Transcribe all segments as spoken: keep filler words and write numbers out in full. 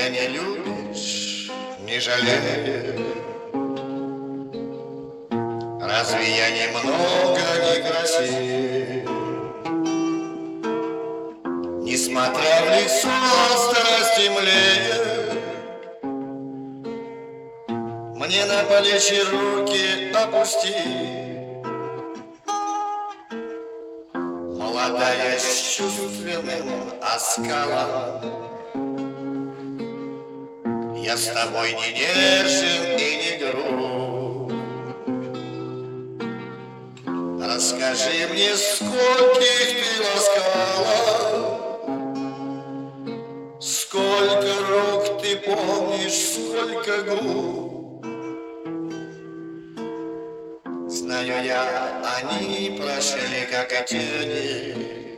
меня не любишь, не жалея? Разве я немного некрасив? Несмотря в лицо страсти млея, мне на плечи руки опусти. Молодая с чувственным оскалом, я с тобой не нежен и не груб. Расскажи мне, скольких ты ласкала, сколько рук ты помнишь, сколько губ. Знаю я, они прошли, как и тени,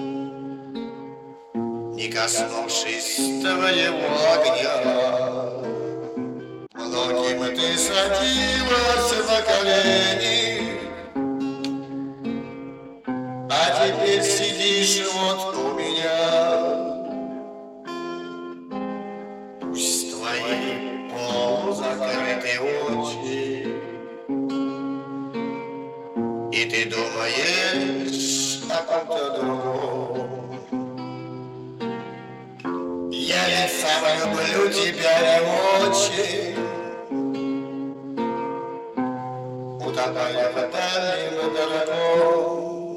не коснувшись твоего огня. Многим ты садилась на колени, а теперь сидишь вот у меня. Пусть твои полузакрытые очи, и ты думаешь о ком-то другом. Я ведь сам люблю тебя не очень, утопая в дальнем дорогом.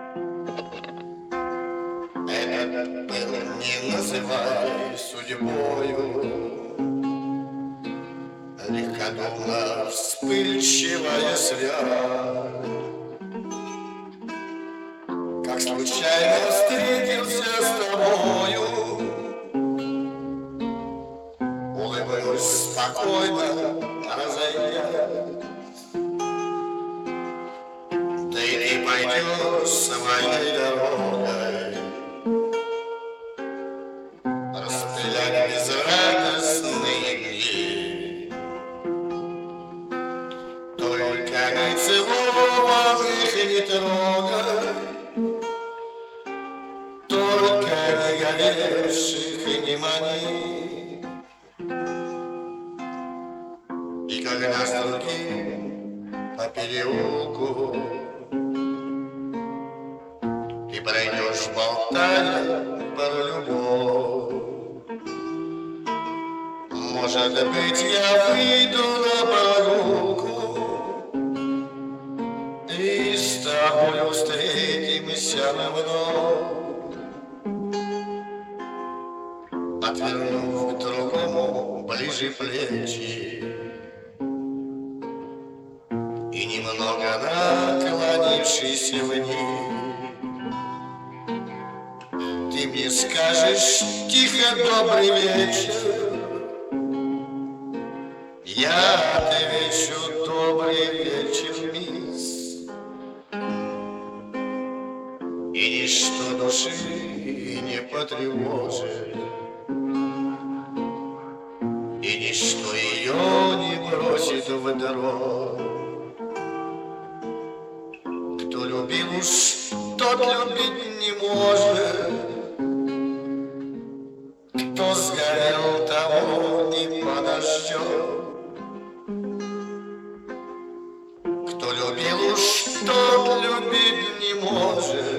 Это было, не называй судьбою, легкодумно вспыльчивая связь. Как случайно встретился с тобою, улыбнусь спокойно, разойдясь. Да и ты пойдешь своей дорогой, распылять безрадостные дни. Только не целованных и не трогай, только не горевших и не мани. И когда с другим по переулку ты пройдешь, болтая про любовь, может быть, я выйду на прогулку и с тобой встретимся вновь. Отвернув к другому ближе плечи и немного наклонившись вниз, ты мне скажешь тихо добрый вечер. Я отвечу добрый вечер, мисс. И ничто души не потревожит, и ничто ее не бросит в дрожь. Кто любил уж, тот любить не может, кто сгорел, того не подождет. Кто любил уж, тот любить не может,